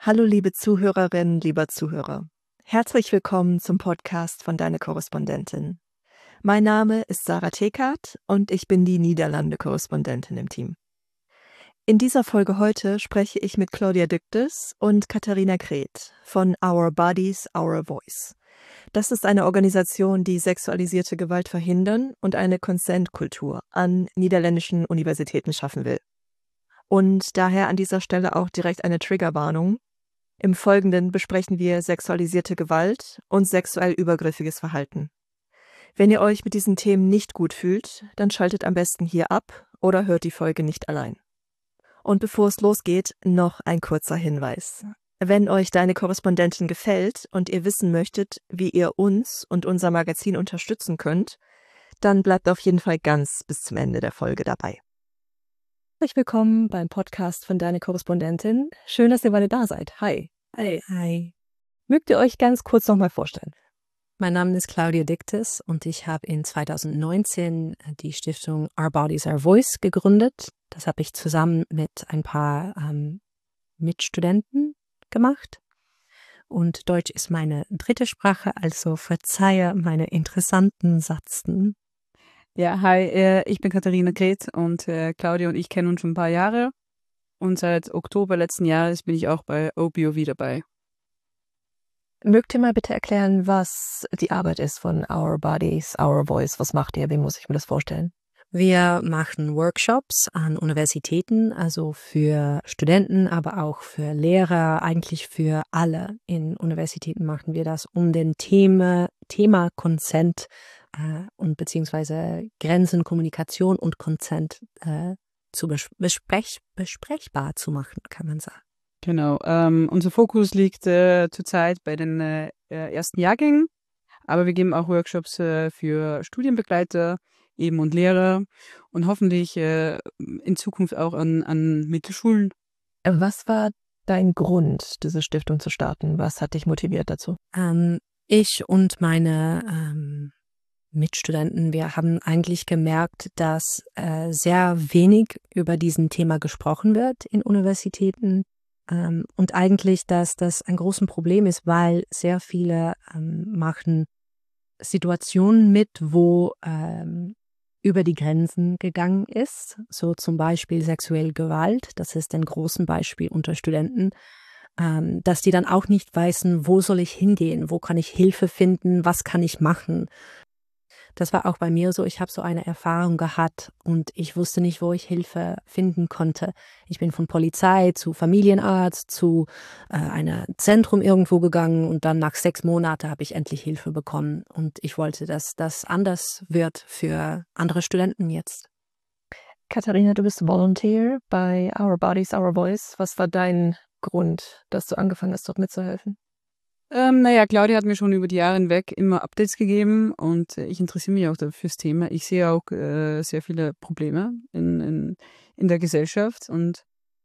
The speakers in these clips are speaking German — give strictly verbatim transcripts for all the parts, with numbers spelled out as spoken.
Hallo liebe Zuhörerinnen, lieber Zuhörer. Herzlich willkommen zum Podcast von Deine Korrespondentin. Mein Name ist Sarah Tekart und ich bin die Niederlande-Korrespondentin im Team. In dieser Folge heute spreche ich mit Claudia Dücktes und Katharina Kreeth von Our Bodies, Our Voice. Das ist eine Organisation, die sexualisierte Gewalt verhindern und eine Consent-Kultur an niederländischen Universitäten schaffen will. Und daher an dieser Stelle auch direkt eine Triggerwarnung. Im Folgenden besprechen wir sexualisierte Gewalt und sexuell übergriffiges Verhalten. Wenn ihr euch mit diesen Themen nicht gut fühlt, dann schaltet am besten hier ab oder hört die Folge nicht allein. Und bevor es losgeht, noch ein kurzer Hinweis. Wenn euch Deine Korrespondentin gefällt und ihr wissen möchtet, wie ihr uns und unser Magazin unterstützen könnt, dann bleibt auf jeden Fall ganz bis zum Ende der Folge dabei. Herzlich willkommen beim Podcast von Deine Korrespondentin. Schön, dass ihr beide da seid. Hi. Hi. Hi. Mögt ihr euch ganz kurz nochmal vorstellen? Mein Name ist Claudia Dücktes und ich habe in zweitausendneunzehn die Stiftung Our Bodies, Our Voice gegründet. Das habe ich zusammen mit ein paar ähm, Mitstudenten gemacht. Und Deutsch ist meine dritte Sprache, also verzeihe meine interessanten Satzen. Ja, hi, äh, ich bin Katharina Kreeth und äh, Claudia und ich kennen uns schon ein paar Jahre. Und seit Oktober letzten Jahres bin ich auch bei O B O V dabei. Mögt ihr mal bitte erklären, was die Arbeit ist von Our Bodies, Our Voice? Was macht ihr? Wie muss ich mir das vorstellen? Wir machen Workshops an Universitäten, also für Studenten, aber auch für Lehrer, eigentlich für alle. In Universitäten machen wir das, um den Thema, Thema Consent äh, und beziehungsweise Grenzen, Kommunikation und Consent äh, zu bes besprech besprechbar zu machen, kann man sagen. Genau, ähm, unser Fokus liegt äh, zurzeit bei den äh, ersten Jahrgängen, aber wir geben auch Workshops äh, für Studienbegleiter eben und Lehrer und hoffentlich äh, in Zukunft auch an, an Mittelschulen. Was war dein Grund, diese Stiftung zu starten? Was hat dich motiviert dazu? Ähm, ich und meine ähm, Mitstudenten, wir haben eigentlich gemerkt, dass äh, sehr wenig über diesen Thema gesprochen wird in Universitäten ähm, und eigentlich, dass das ein großes Problem ist, weil sehr viele ähm, machen Situationen mit, wo ähm, über die Grenzen gegangen ist, so zum Beispiel sexuelle Gewalt, das ist ein großes Beispiel unter Studenten, ähm, dass die dann auch nicht wissen, wo soll ich hingehen, wo kann ich Hilfe finden, was kann ich machen. Das war auch bei mir so, ich habe so eine Erfahrung gehabt und ich wusste nicht, wo ich Hilfe finden konnte. Ich bin von Polizei zu Familienarzt zu äh, einem Zentrum irgendwo gegangen und dann nach sechs Monaten habe ich endlich Hilfe bekommen. Und ich wollte, dass das anders wird für andere Studenten jetzt. Katharina, du bist Volunteer bei Our Bodies, Our Voice. Was war dein Grund, dass du angefangen hast, dort mitzuhelfen? Ähm, naja, Claudia hat mir schon über die Jahre hinweg immer Updates gegeben und äh, ich interessiere mich auch fürs Thema. Ich sehe auch äh, sehr viele Probleme in, in, in der Gesellschaft und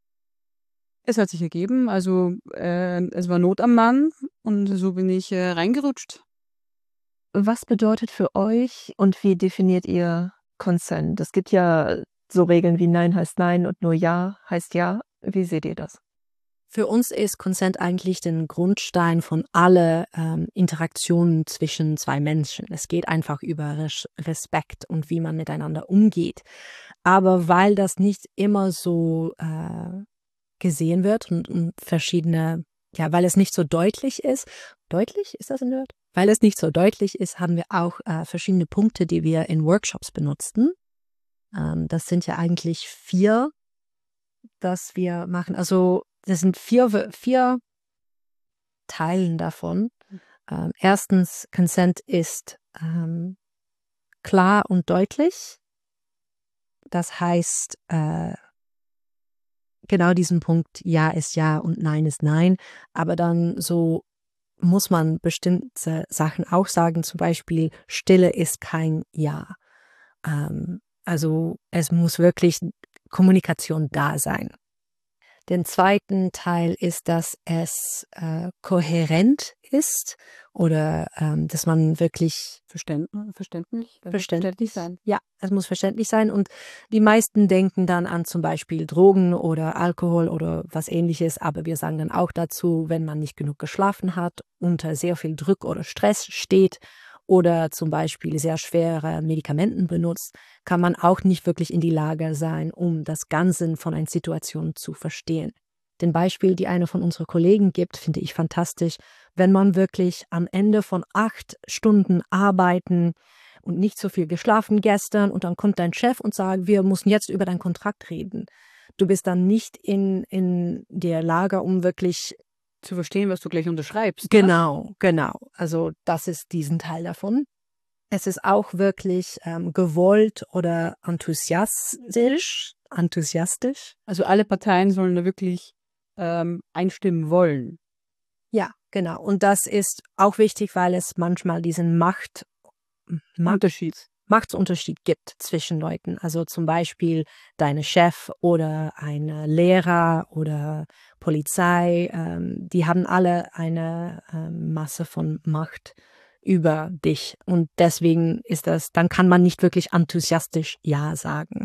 es hat sich ergeben, also äh, es war Not am Mann und so bin ich äh, reingerutscht. Was bedeutet für euch und wie definiert ihr Consent? Es gibt ja so Regeln wie Nein heißt Nein und nur Ja heißt Ja. Wie seht ihr das? Für uns ist Consent eigentlich den Grundstein von alle ähm, Interaktionen zwischen zwei Menschen. Es geht einfach über Res Respekt und wie man miteinander umgeht. Aber weil das nicht immer so äh, gesehen wird und, und verschiedene, ja, weil es nicht so deutlich ist, deutlich ist das ein Wort? Weil es nicht so deutlich ist, haben wir auch äh, verschiedene Punkte, die wir in Workshops benutzten. Ähm, das sind ja eigentlich vier, dass wir machen, also das sind vier, vier Teilen davon. Ähm, erstens, Consent ist ähm, klar und deutlich. Das heißt, äh, genau diesen Punkt, Ja ist Ja und Nein ist Nein. Aber dann so muss man bestimmte Sachen auch sagen, zum Beispiel Stille ist kein Ja. Ähm, also es muss wirklich Kommunikation da sein. Den zweiten Teil ist, dass es äh, kohärent ist oder ähm, dass man wirklich Verständ, verständlich, äh, verständlich sein. Ja, es muss verständlich sein. Und die meisten denken dann an zum Beispiel Drogen oder Alkohol oder was Ähnliches. Aber wir sagen dann auch dazu, wenn man nicht genug geschlafen hat, unter sehr viel Druck oder Stress steht oder zum Beispiel sehr schwere Medikamenten benutzt, kann man auch nicht wirklich in die Lage sein, um das Ganze von einer Situation zu verstehen. Den Beispiel, die eine von unseren Kollegen gibt, finde ich fantastisch. Wenn man wirklich am Ende von acht Stunden Arbeiten und nicht so viel geschlafen gestern und dann kommt dein Chef und sagt, wir müssen jetzt über deinen Kontrakt reden. Du bist dann nicht in, in der Lage, um wirklich zu verstehen, was du gleich unterschreibst. Genau, ne? Genau. Also das ist diesen Teil davon. Es ist auch wirklich ähm, gewollt oder enthusiastisch. Enthusiastisch. Also alle Parteien sollen da wirklich ähm, einstimmen wollen. Ja, genau. Und das ist auch wichtig, weil es manchmal diesen Macht, Macht Unterschied. Machtsunterschied gibt zwischen Leuten. Also zum Beispiel deine Chef oder ein Lehrer oder Polizei, ähm, die haben alle eine ähm, Masse von Macht über dich. Und deswegen ist das, dann kann man nicht wirklich enthusiastisch Ja sagen.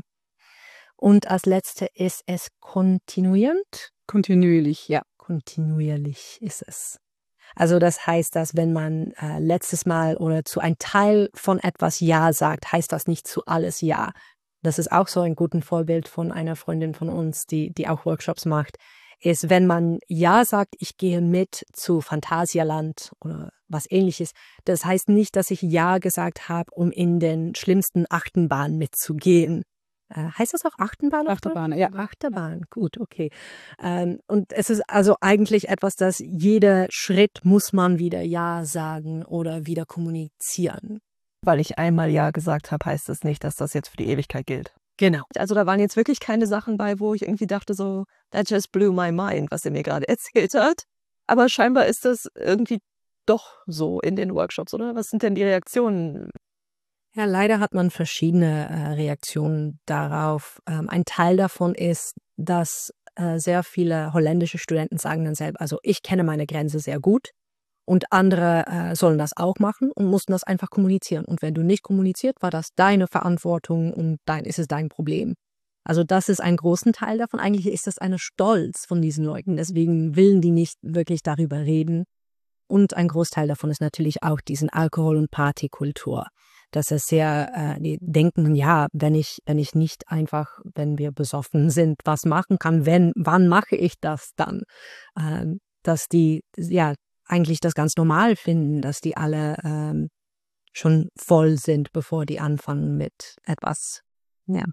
Und als letzte ist es kontinuierend. Kontinuierlich, ja. Kontinuierlich ist es. Also das heißt, dass wenn man äh, letztes Mal oder zu einem Teil von etwas Ja sagt, heißt das nicht zu alles Ja. Das ist auch so ein gutes Vorbild von einer Freundin von uns, die, die auch Workshops macht, ist, wenn man Ja sagt, ich gehe mit zu Phantasialand oder was Ähnliches. Das heißt nicht, dass ich Ja gesagt habe, um in den schlimmsten Achterbahn mitzugehen. Äh, heißt das auch Achterbahn? Achterbahn, ja. Achterbahn, gut, okay. Ähm, und es ist also eigentlich etwas, dass jeder Schritt muss man wieder Ja sagen oder wieder kommunizieren. Weil ich einmal Ja gesagt habe, heißt das nicht, dass das jetzt für die Ewigkeit gilt. Genau. Also da waren jetzt wirklich keine Sachen bei, wo ich irgendwie dachte so, that just blew my mind, was er mir gerade erzählt hat. Aber scheinbar ist das irgendwie doch so in den Workshops, oder? Was sind denn die Reaktionen? Ja, leider hat man verschiedene äh, Reaktionen darauf. Ähm, ein Teil davon ist, dass äh, sehr viele holländische Studenten sagen dann selbst, also ich kenne meine Grenze sehr gut und andere äh, sollen das auch machen und mussten das einfach kommunizieren. Und wenn du nicht kommuniziert, war das deine Verantwortung und dein, ist es dein Problem. Also das ist ein großen Teil davon. Eigentlich ist das eine Stolz von diesen Leuten. Deswegen willen die nicht wirklich darüber reden. Und ein Großteil davon ist natürlich auch diesen Alkohol- und Partykultur. Dass es sehr, äh, die denken, ja, wenn ich, wenn ich nicht einfach, wenn wir besoffen sind, was machen kann, wenn, wann mache ich das dann? Ähm, dass die, ja, eigentlich das ganz normal finden, dass die alle ähm, schon voll sind, bevor die anfangen mit etwas. Ja.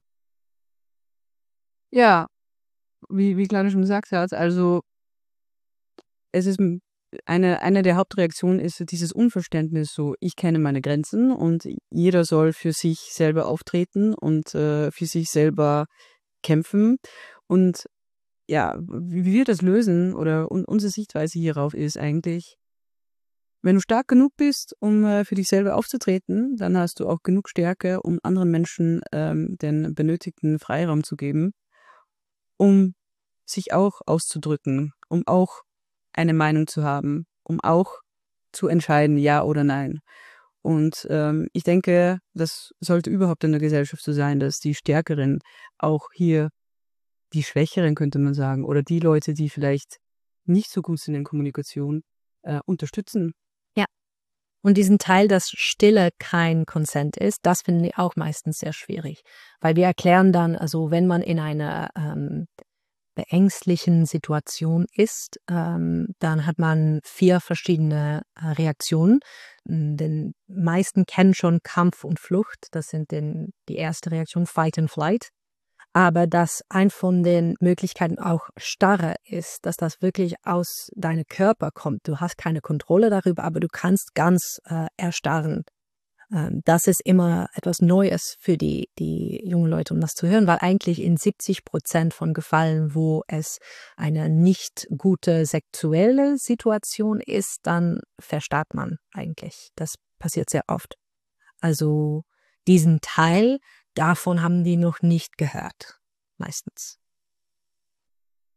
Ja, wie, wie Claudia schon gesagt hat, also es ist eine, eine der Hauptreaktionen ist dieses Unverständnis, so ich kenne meine Grenzen und jeder soll für sich selber auftreten und äh, für sich selber kämpfen. Und ja, wie wir das lösen oder un unsere Sichtweise hierauf ist eigentlich, wenn du stark genug bist, um äh, für dich selber aufzutreten, dann hast du auch genug Stärke, um anderen Menschen ähm, den benötigten Freiraum zu geben, um sich auch auszudrücken, um auch eine Meinung zu haben, um auch zu entscheiden, ja oder nein. Und ähm, ich denke, das sollte überhaupt in der Gesellschaft so sein, dass die Stärkeren auch hier die Schwächeren, könnte man sagen, oder die Leute, die vielleicht nicht so gut sind in Kommunikation, äh, unterstützen. Ja. Und diesen Teil, dass Stille kein Consent ist, das finden die auch meistens sehr schwierig. Weil wir erklären dann, also wenn man in einer ähm, beängstlichen Situation ist, ähm, dann hat man vier verschiedene äh, Reaktionen. Den meisten kennen schon Kampf und Flucht. Das sind den, die erste Reaktion, Fight and Flight. Aber dass ein von den Möglichkeiten auch Starre ist, dass das wirklich aus deinem Körper kommt. Du hast keine Kontrolle darüber, aber du kannst ganz äh, erstarren. Ähm, das ist immer etwas Neues für die, die jungen Leute, um das zu hören, weil eigentlich in siebzig Prozent von Gefallen, wo es eine nicht gute sexuelle Situation ist, dann verstarrt man eigentlich. Das passiert sehr oft. Also diesen Teil, davon haben die noch nicht gehört, meistens.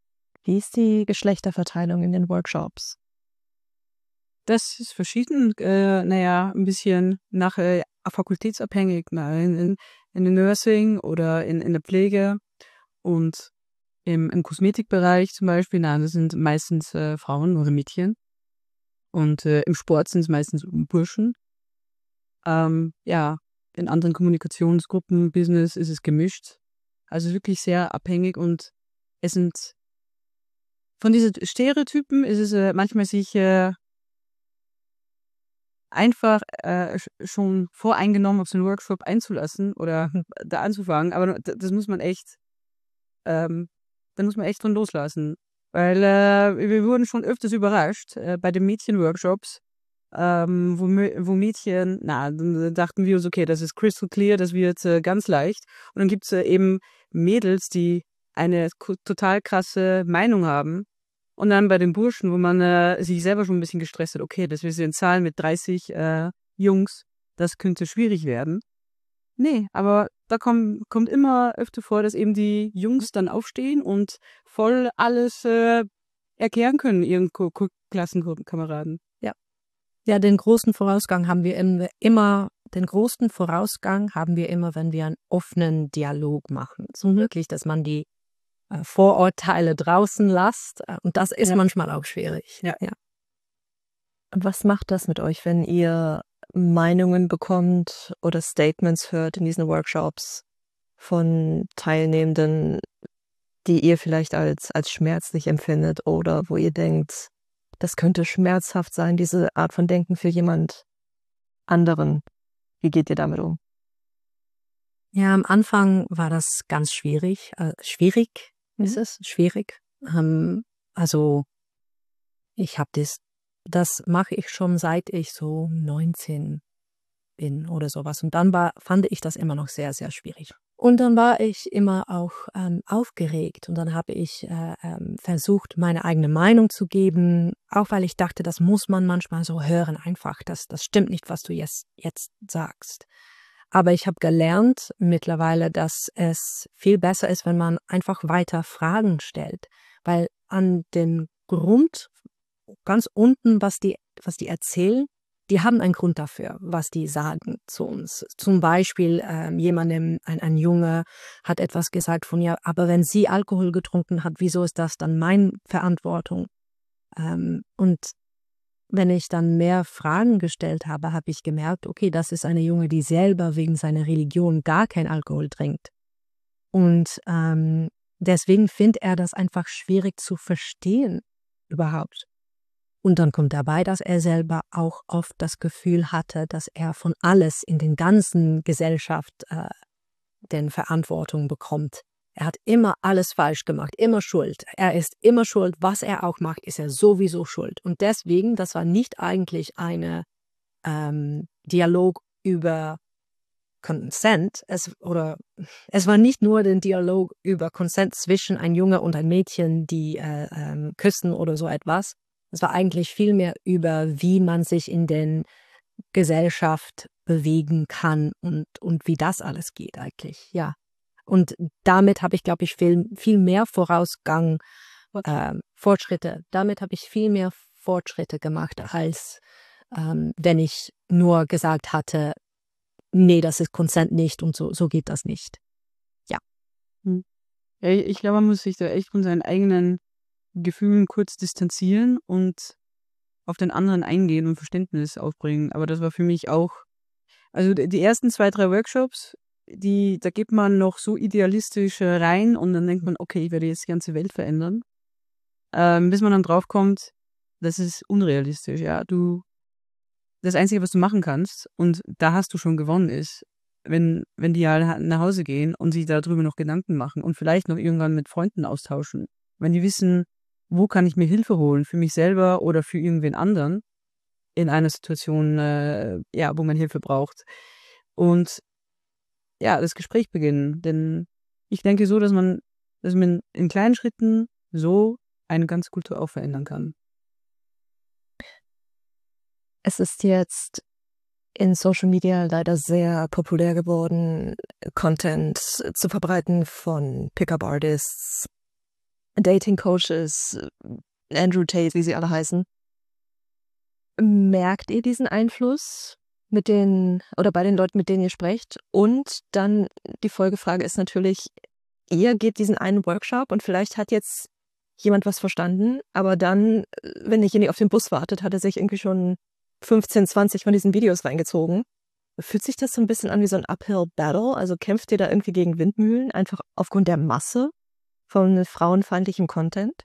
Wie ist die Geschlechterverteilung in den Workshops? Das ist verschieden, äh, naja, ein bisschen nach äh, fakultätsabhängig, na, in, in, in der Nursing oder in, in der Pflege und im, im Kosmetikbereich zum Beispiel, nein, das sind meistens äh, Frauen oder Mädchen und äh, im Sport sind es meistens Burschen. Ähm, ja, in anderen Kommunikationsgruppen, Business ist es gemischt. Also wirklich sehr abhängig und es sind von diesen Stereotypen ist es äh, manchmal sich äh, einfach äh, schon voreingenommen auf so einen Workshop einzulassen oder da anzufangen. Aber das muss man echt, ähm, da muss man echt drin loslassen. Weil äh, wir wurden schon öfters überrascht äh, bei den Mädchen-Workshops, ähm, wo, wo Mädchen, na, dann dachten wir uns, okay, das ist crystal clear, das wird äh, ganz leicht. Und dann gibt es äh, eben Mädels, die eine total krasse Meinung haben. Und dann bei den Burschen, wo man äh, sich selber schon ein bisschen gestresst hat, okay, das wir sind Zahlen mit dreißig äh, Jungs, das könnte schwierig werden. Nee, aber da komm, kommt immer öfter vor, dass eben die Jungs dann aufstehen und voll alles äh, erklären können, ihren Ko Ko Klassenkameraden. Ja. Ja, den großen Vorausgang haben wir im, immer, den großen Vorausgang haben wir immer, wenn wir einen offenen Dialog machen. So Mhm. wirklich, dass man die äh, Vorurteile draußen lässt. Äh, und das ist Ja. manchmal auch schwierig. Ja. Ja. Was macht das mit euch, wenn ihr Meinungen bekommt oder Statements hört in diesen Workshops von Teilnehmenden, die ihr vielleicht als, als schmerzlich empfindet oder wo ihr denkt, das könnte schmerzhaft sein, diese Art von Denken für jemand anderen? Wie geht ihr damit um? Ja, am Anfang war das ganz schwierig. Äh, schwierig ist Mhm. es, schwierig. Ähm, also ich habe das, das mache ich schon seit ich so neunzehn bin oder sowas. Und dann war, fand ich das immer noch sehr, sehr schwierig. Und dann war ich immer auch ähm, aufgeregt und dann habe ich äh, ähm, versucht, meine eigene Meinung zu geben, auch weil ich dachte, das muss man manchmal so hören einfach. Das, das stimmt nicht, was du jetzt, jetzt sagst. Aber ich habe gelernt mittlerweile, dass es viel besser ist, wenn man einfach weiter Fragen stellt, weil an den Grund, ganz unten, was die, was die erzählen, die haben einen Grund dafür, was die sagen zu uns. Zum Beispiel ähm, jemandem, ein, ein Junge hat etwas gesagt von, ja, aber wenn sie Alkohol getrunken hat, wieso ist das dann meine Verantwortung? Ähm, und wenn ich dann mehr Fragen gestellt habe, habe ich gemerkt, okay, das ist eine Junge, die selber wegen seiner Religion gar kein Alkohol trinkt. Und ähm, deswegen findet er das einfach schwierig zu verstehen überhaupt. Und dann kommt dabei, dass er selber auch oft das Gefühl hatte, dass er von alles in den ganzen Gesellschaft äh, den Verantwortung bekommt. Er hat immer alles falsch gemacht, immer schuld. Er ist immer schuld. Was er auch macht, ist er sowieso schuld. Und deswegen, das war nicht eigentlich ein ähm, Dialog über Consent, es, oder es war nicht nur der Dialog über Consent zwischen ein Junge und ein Mädchen, die äh, ähm, küssen oder so etwas. Es war eigentlich viel mehr über, wie man sich in der Gesellschaft bewegen kann und, und wie das alles geht eigentlich, ja. Und damit habe ich, glaube ich, viel, viel mehr Vorausgang, äh, Fortschritte, damit habe ich viel mehr Fortschritte gemacht, als ähm, wenn ich nur gesagt hatte, nee, das ist Consent nicht und so, so geht das nicht. Ja. Hm. Ja, ich glaube, man muss sich da echt von seinen eigenen Gefühlen kurz distanzieren und auf den anderen eingehen und Verständnis aufbringen. Aber das war für mich auch, also die ersten zwei, drei Workshops, die, da geht man noch so idealistisch rein und dann denkt man, okay, ich werde jetzt die ganze Welt verändern. Ähm, bis man dann draufkommt, das ist unrealistisch, ja. Du, das Einzige, was du machen kannst, und da hast du schon gewonnen, ist, wenn, wenn die ja nach Hause gehen und sich darüber noch Gedanken machen und vielleicht noch irgendwann mit Freunden austauschen. Wenn die wissen, wo kann ich mir Hilfe holen, für mich selber oder für irgendwen anderen in einer Situation, äh, ja, wo man Hilfe braucht. Und ja, das Gespräch beginnen. Denn ich denke so, dass man, dass man in kleinen Schritten so eine ganze Kultur auch verändern kann. Es ist jetzt in Social Media leider sehr populär geworden, Content zu verbreiten von Pickup-Artists, Dating-Coaches, Andrew Tate, wie sie alle heißen. Merkt ihr diesen Einfluss mit den oder bei den Leuten, mit denen ihr sprecht? Und dann die Folgefrage ist natürlich, ihr geht diesen einen Workshop und vielleicht hat jetzt jemand was verstanden, aber dann, wenn derjenige auf den Bus wartet, hat er sich irgendwie schon fünfzehn, zwanzig von diesen Videos reingezogen. Fühlt sich das so ein bisschen an wie so ein Uphill Battle? Also kämpft ihr da irgendwie gegen Windmühlen, einfach aufgrund der Masse von frauenfeindlichem Content?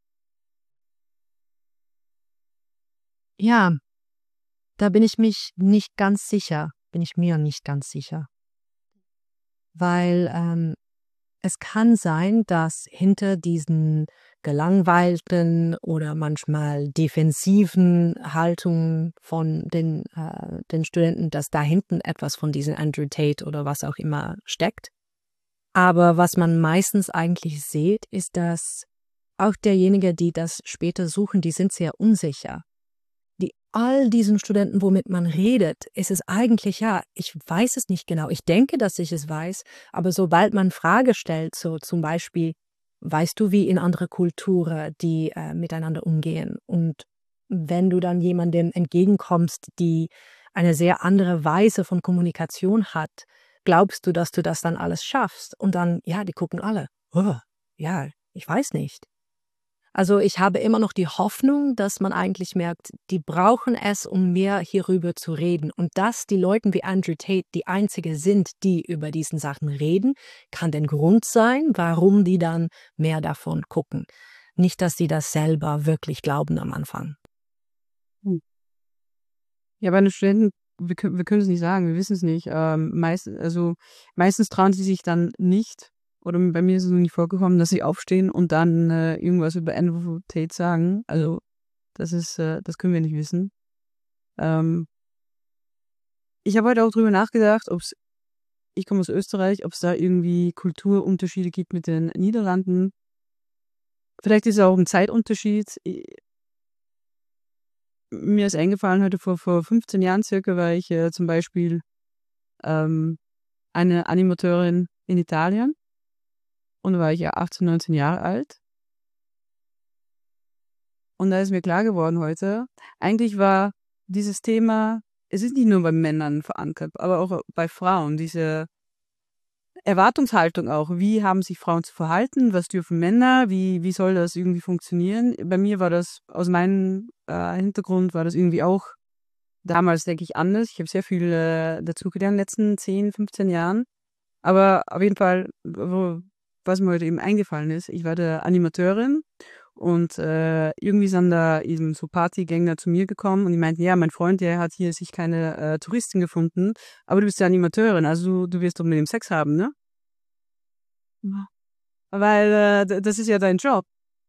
Ja, da bin ich mich nicht ganz sicher, bin ich mir nicht ganz sicher. Weil ähm, es kann sein, dass hinter diesen gelangweilten oder manchmal defensiven Haltungen von den, äh, den Studenten, dass da hinten etwas von diesem Andrew Tate oder was auch immer steckt. Aber was man meistens eigentlich sieht, ist, dass auch derjenige, die das später suchen, die sind sehr unsicher. Die all diesen Studenten, womit man redet, ist es eigentlich, ja, ich weiß es nicht genau. Ich denke, dass ich es weiß, aber sobald man Frage stellt, so zum Beispiel, weißt du, wie in andere Kulturen die äh, miteinander umgehen? Und wenn du dann jemandem entgegenkommst, die eine sehr andere Weise von Kommunikation hat, glaubst du, dass du das dann alles schaffst? Und dann, ja, die gucken alle, oh, ja, ich weiß nicht. Also ich habe immer noch die Hoffnung, dass man eigentlich merkt, die brauchen es, um mehr hierüber zu reden. Und dass die Leute wie Andrew Tate die einzige sind, die über diesen Sachen reden, kann der Grund sein, warum die dann mehr davon gucken. Nicht, dass sie das selber wirklich glauben am Anfang. Ja, bei den Studenten, wir, können- wir können es nicht sagen, wir wissen es nicht. Ähm, meist, also meistens trauen sie sich dann nicht, oder bei mir ist es noch nie vorgekommen, dass sie aufstehen und dann äh, irgendwas über Andrew Tate sagen. Also das ist, äh, das können wir nicht wissen. Ähm, ich habe heute auch drüber nachgedacht, ob es, ich komme aus Österreich, ob es da irgendwie Kulturunterschiede gibt mit den Niederlanden. Vielleicht ist es auch ein Zeitunterschied. I- Mir ist eingefallen, heute vor, vor fünfzehn Jahren circa war ich äh, zum Beispiel ähm, eine Animateurin in Italien und da war ich ja achtzehn, neunzehn Jahre alt. Und da ist mir klar geworden heute, eigentlich war dieses Thema, es ist nicht nur bei Männern verankert, aber auch bei Frauen, diese Erwartungshaltung auch. Wie haben sich Frauen zu verhalten? Was dürfen Männer? Wie, wie soll das irgendwie funktionieren? Bei mir war das, aus meinem äh, Hintergrund war das irgendwie auch damals, denke ich, anders. Ich habe sehr viel äh, dazugelernt in den letzten zehn, fünfzehn Jahren. Aber auf jeden Fall, wo, was mir heute eben eingefallen ist, ich war der Animateurin und äh, irgendwie sind da eben so Partygänger zu mir gekommen und die meinten, ja, mein Freund, der hat hier sich keine äh, Touristin gefunden, aber du bist ja Animateurin, also du, du wirst doch mit dem Sex haben, ne? Ja. Weil äh, d- das ist ja dein Job.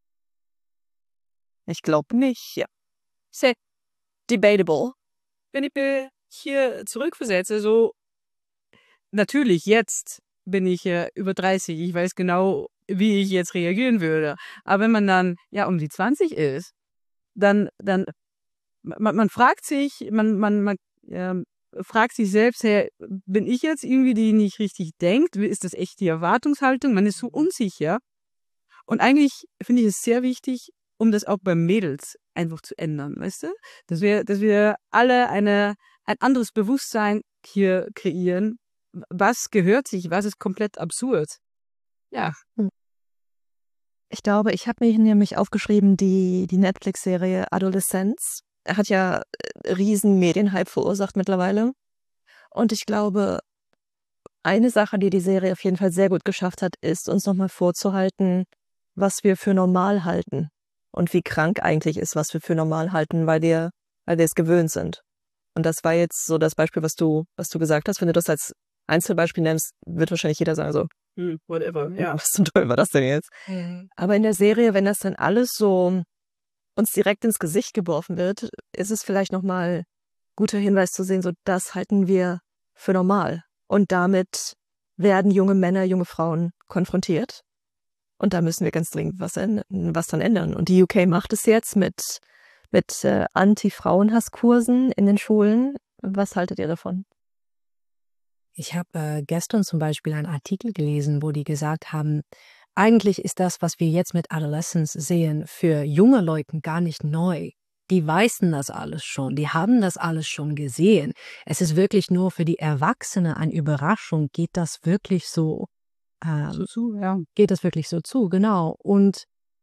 Ich glaube nicht, ja. Sehr debatable. Wenn ich mich hier zurückversetze, so natürlich, jetzt bin ich äh, über dreißig, ich weiß genau, wie ich jetzt reagieren würde. Aber wenn man dann ja um die zwanzig ist, dann, dann man, man fragt sich, man, man, man ähm, fragt sich selbst, hey, bin ich jetzt irgendwie die, die nicht richtig denkt? Ist das echt die Erwartungshaltung? Man ist so unsicher. Und eigentlich finde ich es sehr wichtig, um das auch bei Mädels einfach zu ändern, weißt du? Dass wir, dass wir alle eine, ein anderes Bewusstsein hier kreieren. Was gehört sich? Was ist komplett absurd? Ja. Ich glaube, ich habe mir hier nämlich aufgeschrieben, die, die Netflix-Serie Adolescence hat ja äh, riesen Medienhype verursacht mittlerweile. Und ich glaube, eine Sache, die die Serie auf jeden Fall sehr gut geschafft hat, ist, uns nochmal vorzuhalten, was wir für normal halten. Und wie krank eigentlich ist, was wir für normal halten, weil wir, weil wir es gewöhnt sind. Und das war jetzt so das Beispiel, was du, was du gesagt hast. Wenn du das als Einzelbeispiel nennst, wird wahrscheinlich jeder sagen so, Hm, whatever, ja. was zum Teufel war das denn jetzt? Aber in der Serie, wenn das dann alles so uns direkt ins Gesicht geworfen wird, ist es vielleicht nochmal guter Hinweis zu sehen, so das halten wir für normal. Und damit werden junge Männer, junge Frauen konfrontiert. Und da müssen wir ganz dringend was, ändern, was dann ändern. Und die U K macht es jetzt mit, mit äh, Anti-Frauenhasskursen in den Schulen. Was haltet ihr davon? Ich habe äh, gestern zum Beispiel einen Artikel gelesen, wo die gesagt haben, eigentlich ist das, was wir jetzt mit Adolescence sehen, für junge Leute gar nicht neu. Die wissen das alles schon, die haben das alles schon gesehen. Es ist wirklich nur für die Erwachsenen eine Überraschung. Geht das wirklich so? Ähm, So zu, ja. Geht das wirklich so zu, genau. Und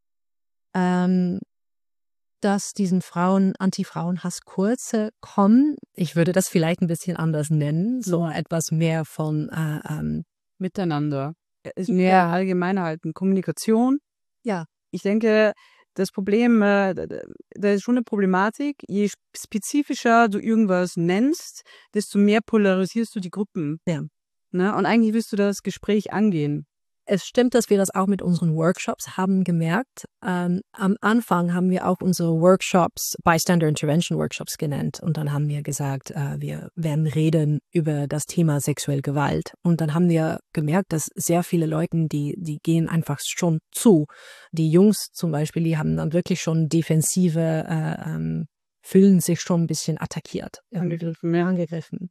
ähm, dass diesen Frauen, Anti-Frauenhass-Kurse kommen, ich würde das vielleicht ein bisschen anders nennen, so etwas mehr von äh, ähm, Miteinander. Ist mehr allgemein halten. Kommunikation. ja, Ich denke, das Problem, äh, da da ist schon eine Problematik. Je spezifischer du irgendwas nennst, desto mehr polarisierst du die Gruppen. Ja. Ne? Und eigentlich willst du das Gespräch angehen. Es stimmt, dass wir das auch mit unseren Workshops haben gemerkt. Ähm, am Anfang haben wir auch unsere Workshops Bystander Intervention Workshops genannt. Und dann haben wir gesagt, äh, wir werden reden über das Thema sexuelle Gewalt. Und dann haben wir gemerkt, dass sehr viele Leute, die, die gehen einfach schon zu. Die Jungs zum Beispiel, die haben dann wirklich schon defensive, äh, ähm, fühlen sich schon ein bisschen attackiert. Angegriffen, mehr angegriffen.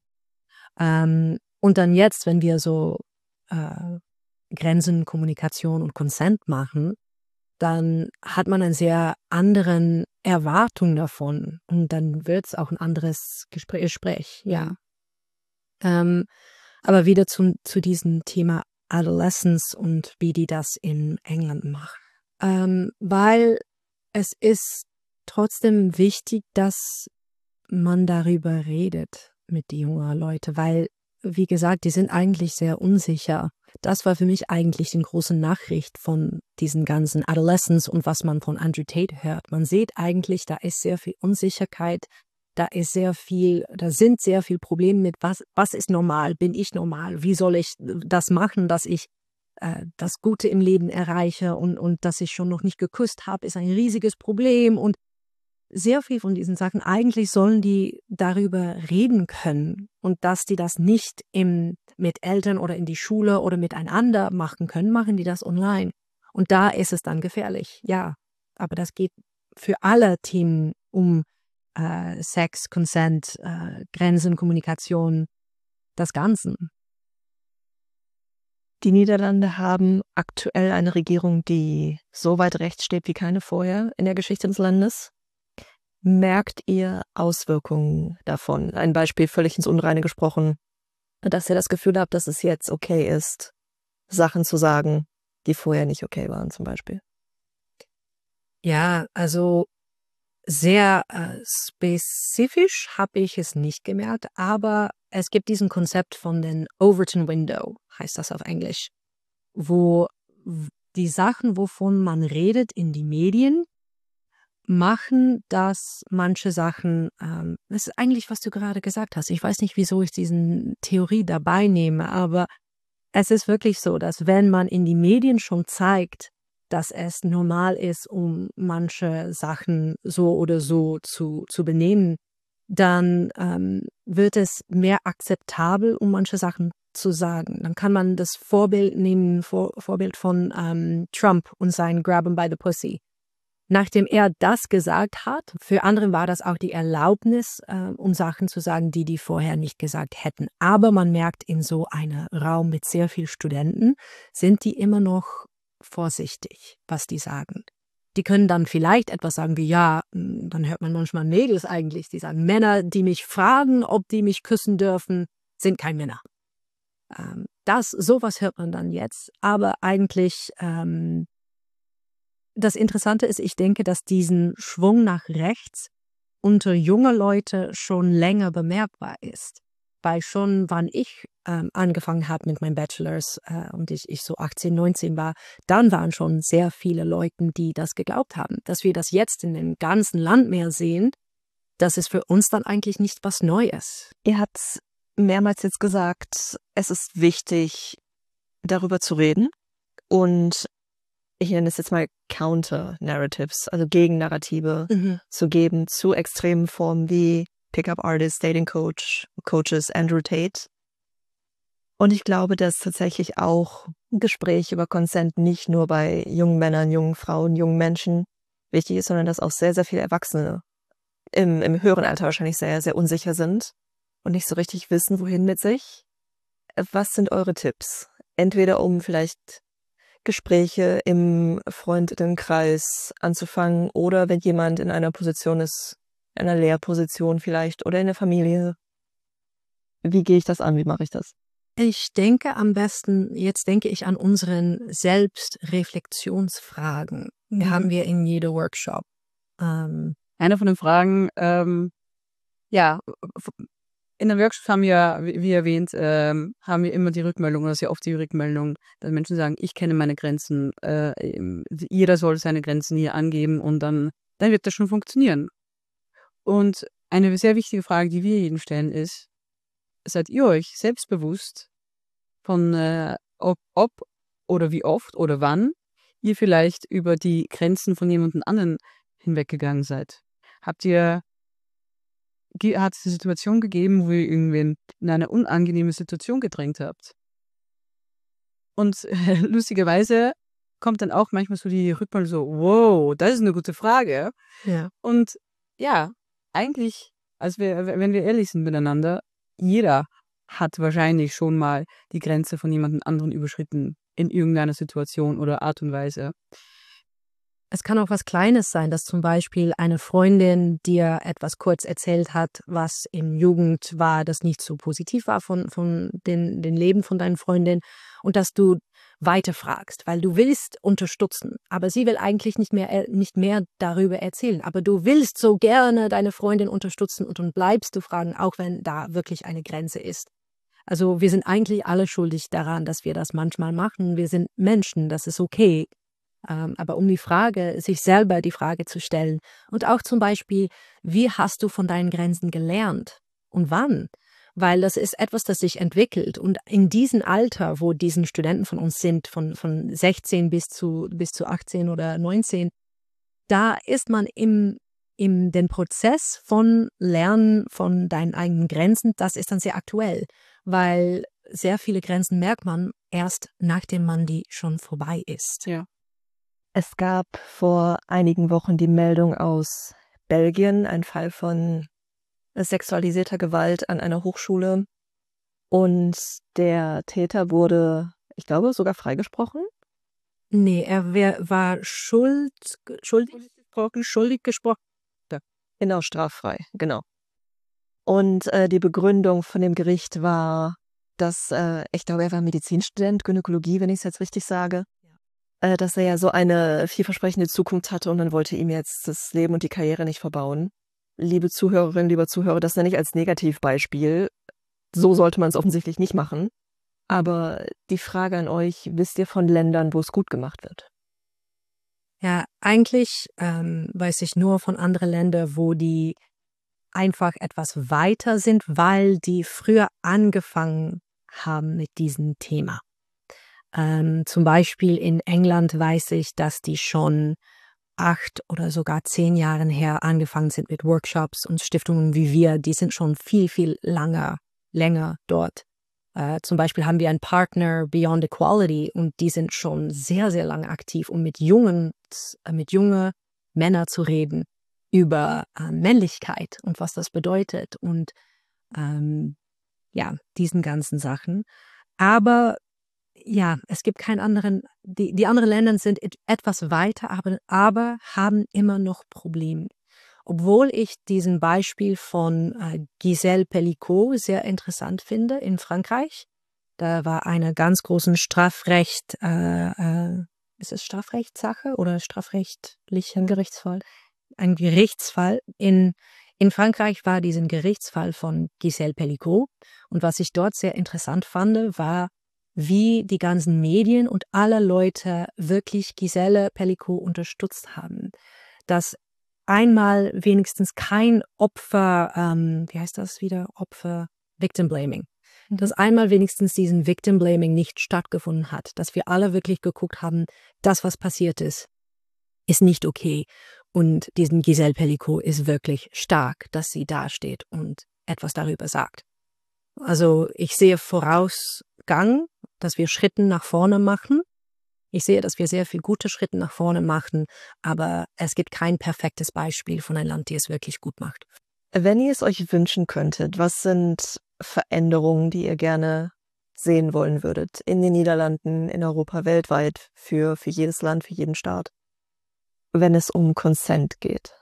Ähm, und dann jetzt, wenn wir so äh, Grenzen, Kommunikation und Consent machen, dann hat man eine sehr anderen Erwartung davon und dann wird es auch ein anderes Gespräch, Gespräch ja. Ähm, aber wieder zu, zu diesem Thema Adolescence und wie die das in England machen. Ähm, weil es ist trotzdem wichtig, dass man darüber redet mit den jungen Leuten, weil, wie gesagt, die sind eigentlich sehr unsicher. Das war für mich eigentlich die große Nachricht von diesen ganzen Adolescents und was man von Andrew Tate hört. Man sieht eigentlich, da ist sehr viel Unsicherheit, da ist sehr viel, da sind sehr viel Probleme mit, was, was ist normal, bin ich normal, wie soll ich das machen, dass ich äh, das Gute im Leben erreiche und, und dass ich schon noch nicht geküsst habe, ist ein riesiges Problem und sehr viel von diesen Sachen, eigentlich sollen die darüber reden können und dass die das nicht im, mit Eltern oder in die Schule oder miteinander machen können, machen die das online. Und da ist es dann gefährlich, ja. Aber das geht für alle Themen um äh, Sex, Consent, äh, Grenzen, Kommunikation, das Ganze. Die Niederlande haben aktuell eine Regierung, die so weit rechts steht wie keine vorher in der Geschichte des Landes. Merkt ihr Auswirkungen davon? Ein Beispiel völlig ins Unreine gesprochen, dass ihr das Gefühl habt, dass es jetzt okay ist, Sachen zu sagen, die vorher nicht okay waren zum Beispiel. Ja, also sehr äh, spezifisch habe ich es nicht gemerkt, aber es gibt diesen Konzept von den Overton Window, heißt das auf Englisch, wo die Sachen, wovon man redet in die Medien, machen, dass manche Sachen, ähm, das ist eigentlich, was du gerade gesagt hast. Ich weiß nicht, wieso ich diesen Theorie dabei nehme, aber es ist wirklich so, dass wenn man in die Medien schon zeigt, dass es normal ist, um manche Sachen so oder so zu, zu benehmen, dann ähm, wird es mehr akzeptabel, um manche Sachen zu sagen. Dann kann man das Vorbild nehmen, Vor, Vorbild von ähm, Trump und sein Grab 'em by the Pussy. Nachdem er das gesagt hat, für andere war das auch die Erlaubnis, äh, um Sachen zu sagen, die die vorher nicht gesagt hätten. Aber man merkt, in so einem Raum mit sehr vielen Studenten sind die immer noch vorsichtig, was die sagen. Die können dann vielleicht etwas sagen wie, ja, dann hört man manchmal Mädels eigentlich, die sagen, Männer, die mich fragen, ob die mich küssen dürfen, sind kein Männer. Ähm, das, sowas hört man dann jetzt. Aber eigentlich, ähm, das Interessante ist, ich denke, dass diesen Schwung nach rechts unter junge Leute schon länger bemerkbar ist. Weil schon, wann ich ähm, angefangen habe mit meinem Bachelors äh, und ich, ich so achtzehn, neunzehn war, dann waren schon sehr viele Leute, die das geglaubt haben. Dass wir das jetzt in dem ganzen Land mehr sehen, das ist für uns dann eigentlich nicht was Neues. Ihr habt mehrmals jetzt gesagt, es ist wichtig, darüber zu reden und ich nenne es jetzt mal Counter-Narratives, also Gegennarrative Mhm. zu geben zu extremen Formen wie Pickup-Artist, Dating-Coach, Coaches, Andrew Tate. Und ich glaube, dass tatsächlich auch Gespräch über Consent nicht nur bei jungen Männern, jungen Frauen, jungen Menschen wichtig ist, sondern dass auch sehr, sehr viele Erwachsene im, im höheren Alter wahrscheinlich sehr, sehr unsicher sind und nicht so richtig wissen, wohin mit sich. Was sind eure Tipps? Entweder um vielleicht Gespräche im Freundinnenkreis anzufangen oder wenn jemand in einer Position ist, in einer Lehrposition vielleicht oder in der Familie. Wie gehe ich das an? Wie mache ich das? Ich denke am besten, jetzt denke ich an unseren Selbstreflexionsfragen. Die Mhm. haben wir in jedem Workshop. Ähm, Eine von den Fragen, ähm, ja, in den Workshops haben wir, wie wie erwähnt, ähm, haben wir immer die Rückmeldung oder sehr oft die Rückmeldung, dass Menschen sagen, ich kenne meine Grenzen, äh, ähm, jeder soll seine Grenzen hier angeben und dann, dann wird das schon funktionieren. Und eine sehr wichtige Frage, die wir jedem stellen, ist, seid ihr euch selbstbewusst von, äh, ob, ob oder wie oft oder wann ihr vielleicht über die Grenzen von jemandem anderen hinweggegangen seid? Habt ihr, ge- hat es eine Situation gegeben, wo ihr irgendwen in eine unangenehme Situation gedrängt habt? Und äh, lustigerweise kommt dann auch manchmal so die Rückmeldung so, wow, das ist eine gute Frage. ja. Und ja, eigentlich, als wir, wenn wir ehrlich sind miteinander, jeder hat wahrscheinlich schon mal die Grenze von jemand anderen überschritten in irgendeiner Situation oder Art und Weise. Es kann auch was Kleines sein, dass zum Beispiel eine Freundin dir etwas kurz erzählt hat, was im Jugend war, das nicht so positiv war von, von den, den Leben von deinen Freundinnen und dass du weiterfragst, weil du willst unterstützen, aber sie will eigentlich nicht mehr, äh, nicht mehr darüber erzählen, aber du willst so gerne deine Freundin unterstützen und dann bleibst du fragen, auch wenn da wirklich eine Grenze ist. Also wir sind eigentlich alle schuldig daran, dass wir das manchmal machen. Wir sind Menschen, das ist okay. Ähm, aber um die Frage, sich selber die Frage zu stellen und auch zum Beispiel, wie hast du von deinen Grenzen gelernt und wann? Weil das ist etwas, das sich entwickelt und in diesem Alter, wo diesen Studenten von uns sind, von, von sechzehn bis zu, bis zu achtzehn oder neunzehn, da ist man im, im den Prozess von Lernen von deinen eigenen Grenzen, das ist dann sehr aktuell, weil sehr viele Grenzen merkt man erst, nachdem man die schon vorbei ist. Ja. Es gab vor einigen Wochen die Meldung aus Belgien, ein Fall von sexualisierter Gewalt an einer Hochschule. Und der Täter wurde, ich glaube, sogar freigesprochen. Nee, er wär, war schuld, schuldig gesprochen, schuldig gesprochen. Genau, straffrei, genau. Und äh, die Begründung von dem Gericht war, dass, äh, ich glaube, er war Medizinstudent, Gynäkologie, wenn ich es jetzt richtig sage, äh, dass er ja so eine vielversprechende Zukunft hatte und man wollte ihm jetzt das Leben und die Karriere nicht verbauen. Liebe Zuhörerinnen, lieber Zuhörer, das nenne ich als Negativbeispiel. So sollte man es offensichtlich nicht machen. Aber die Frage an euch, wisst ihr von Ländern, wo es gut gemacht wird? Ja, eigentlich ähm, weiß ich nur von anderen Ländern, wo die einfach etwas weiter sind, weil die früher angefangen haben mit diesem Thema. Ähm, zum Beispiel in England weiß ich, dass die schon acht oder sogar zehn Jahren her angefangen sind mit Workshops und Stiftungen wie wir, die sind schon viel, viel länger, länger dort. Äh, zum Beispiel haben wir einen Partner Beyond Equality und die sind schon sehr, sehr lange aktiv, um mit jungen, äh, mit jungen Männern zu reden über äh, Männlichkeit und was das bedeutet und ähm, ja, diesen ganzen Sachen. Aber ja, es gibt keinen anderen, die, die anderen Länder sind et, etwas weiter, aber, aber haben immer noch Probleme. Obwohl ich diesen Beispiel von äh, Gisèle Pelicot sehr interessant finde in Frankreich. Da war eine ganz großen Strafrecht, äh, äh, ist es Strafrechtssache oder strafrechtlicher Gerichtsfall? Ein Gerichtsfall in, in Frankreich war diesen Gerichtsfall von Gisèle Pelicot. Und was ich dort sehr interessant fand, war, wie die ganzen Medien und alle Leute wirklich Gisèle Pelicot unterstützt haben. Dass einmal wenigstens kein Opfer, ähm, wie heißt das wieder, Opfer, Victim Blaming, mhm. dass einmal wenigstens diesen Victim Blaming nicht stattgefunden hat, dass wir alle wirklich geguckt haben, das, was passiert ist, ist nicht okay. Und diesen Gisèle Pelicot ist wirklich stark, dass sie dasteht und etwas darüber sagt. Also ich sehe Vorausgang, dass wir Schritte nach vorne machen. Ich sehe, dass wir sehr viel gute Schritte nach vorne machen, aber es gibt kein perfektes Beispiel von einem Land, die es wirklich gut macht. Wenn ihr es euch wünschen könntet, was sind Veränderungen, die ihr gerne sehen wollen würdet in den Niederlanden, in Europa, weltweit, für, für jedes Land, für jeden Staat, wenn es um Consent geht?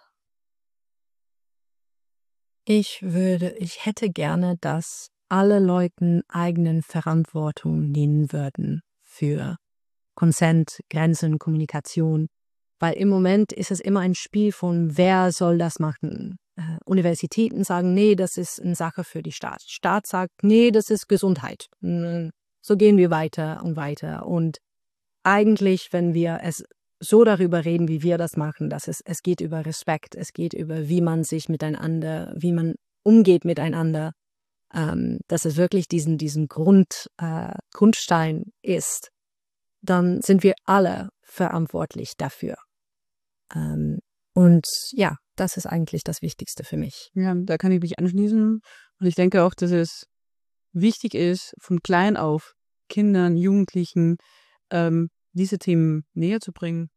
Ich würde, ich hätte gerne, dass alle Leute eigenen Verantwortung nehmen würden für Consent, Grenzen, Kommunikation. Weil im Moment ist es immer ein Spiel von, wer soll das machen? Äh, Universitäten sagen, nee, das ist eine Sache für die Staat. Staat sagt, nee, das ist Gesundheit. So gehen wir weiter und weiter. Und eigentlich, wenn wir es so darüber reden, wie wir das machen, dass es, es geht über Respekt, es geht über, wie man sich miteinander, wie man umgeht miteinander, ähm, dass es wirklich diesen, diesen Grund, äh, Grundstein ist, dann sind wir alle verantwortlich dafür. Ähm, und ja, das ist eigentlich das Wichtigste für mich. Ja, da kann ich mich anschließen. Und ich denke auch, dass es wichtig ist, von klein auf Kindern, Jugendlichen ähm, diese Themen näher zu bringen.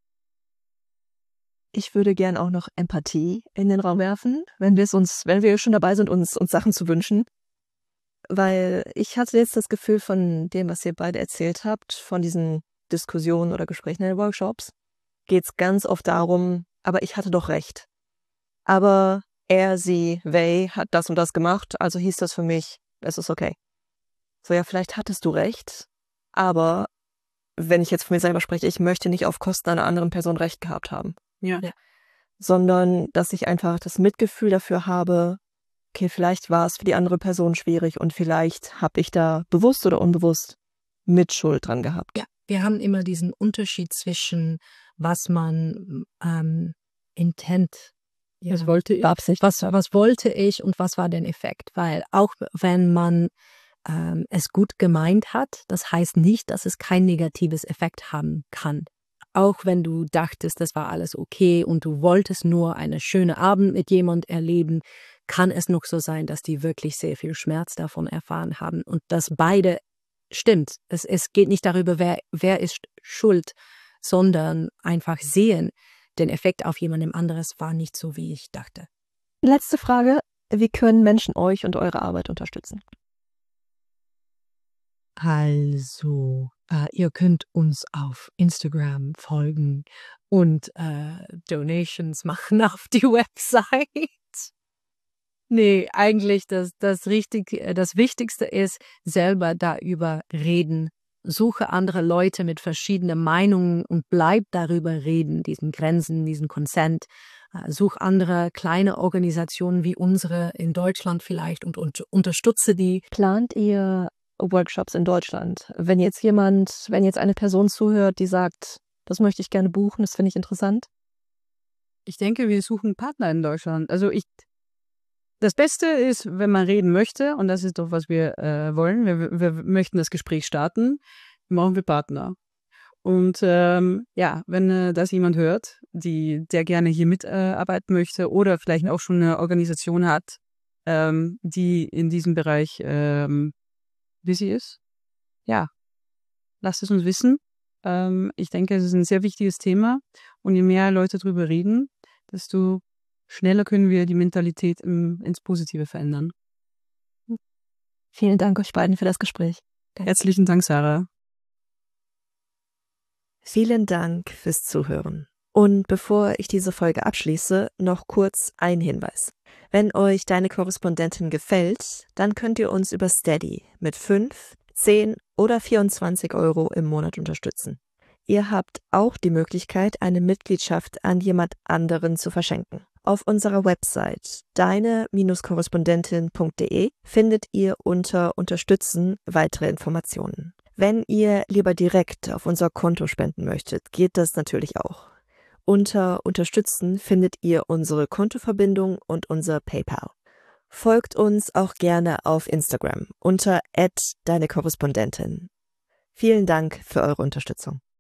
Ich würde gern auch noch Empathie in den Raum werfen, wenn wir es uns, wenn wir schon dabei sind, uns, uns Sachen zu wünschen. Weil ich hatte jetzt das Gefühl von dem, was ihr beide erzählt habt, von diesen Diskussionen oder Gesprächen in den Workshops, geht es ganz oft darum, aber ich hatte doch recht. Aber er, sie, they hat das und das gemacht, also hieß das für mich, es ist okay. So, ja, vielleicht hattest du recht, aber wenn ich jetzt von mir selber spreche, ich möchte nicht auf Kosten einer anderen Person recht gehabt haben. Ja. Ja. Sondern, dass ich einfach das Mitgefühl dafür habe, okay, vielleicht war es für die andere Person schwierig und vielleicht habe ich da bewusst oder unbewusst Mitschuld dran gehabt. Ja, wir haben immer diesen Unterschied zwischen, was man ähm, Intent, ja, Was wollte ich? was, was wollte ich und was war der Effekt. Weil auch wenn man ähm, es gut gemeint hat, das heißt nicht, dass es kein negatives Effekt haben kann. Auch wenn du dachtest, das war alles okay und du wolltest nur einen schönen Abend mit jemand erleben, kann es noch so sein, dass die wirklich sehr viel Schmerz davon erfahren haben und dass beide stimmt. Es, es geht nicht darüber, wer, wer ist schuld, sondern einfach sehen, den Effekt auf jemandem anderes war nicht so, wie ich dachte. Letzte Frage, wie können Menschen euch und eure Arbeit unterstützen? Also, äh, ihr könnt uns auf Instagram folgen und äh, Donations machen auf die Website. Nee, eigentlich das, das, richtig, das Wichtigste ist, selber darüber reden. Suche andere Leute mit verschiedenen Meinungen und bleib darüber reden, diesen Grenzen, diesen Consent. Such andere kleine Organisationen wie unsere in Deutschland vielleicht und, und unterstütze die. Plant ihr Workshops in Deutschland? Wenn jetzt jemand, wenn jetzt eine Person zuhört, die sagt, das möchte ich gerne buchen, das finde ich interessant. Ich denke, wir suchen Partner in Deutschland. Also ich, das Beste ist, wenn man reden möchte, und das ist doch, was wir äh, wollen, wir, wir möchten das Gespräch starten, brauchen wir Partner. Und ähm, ja, wenn äh, das jemand hört, die, der gerne hier mitarbeiten äh, möchte oder vielleicht auch schon eine Organisation hat, ähm, die in diesem Bereich ähm, busy ist, ja, lasst es uns wissen. Ähm, ich denke, es ist ein sehr wichtiges Thema und je mehr Leute darüber reden, desto schneller können wir die Mentalität im, ins Positive verändern. Vielen Dank euch beiden für das Gespräch. Herzlichen Dank, Sarah. Vielen Dank fürs Zuhören. Und bevor ich diese Folge abschließe, noch kurz ein Hinweis. Wenn euch deine Korrespondentin gefällt, dann könnt ihr uns über Steady mit fünf, zehn oder vierundzwanzig Euro im Monat unterstützen. Ihr habt auch die Möglichkeit, eine Mitgliedschaft an jemand anderen zu verschenken. Auf unserer Website deine Korrespondentin punkt de findet ihr unter Unterstützen weitere Informationen. Wenn ihr lieber direkt auf unser Konto spenden möchtet, geht das natürlich auch. Unter Unterstützen findet ihr unsere Kontoverbindung und unser PayPal. Folgt uns auch gerne auf Instagram unter at deine Korrespondentin. Vielen Dank für eure Unterstützung.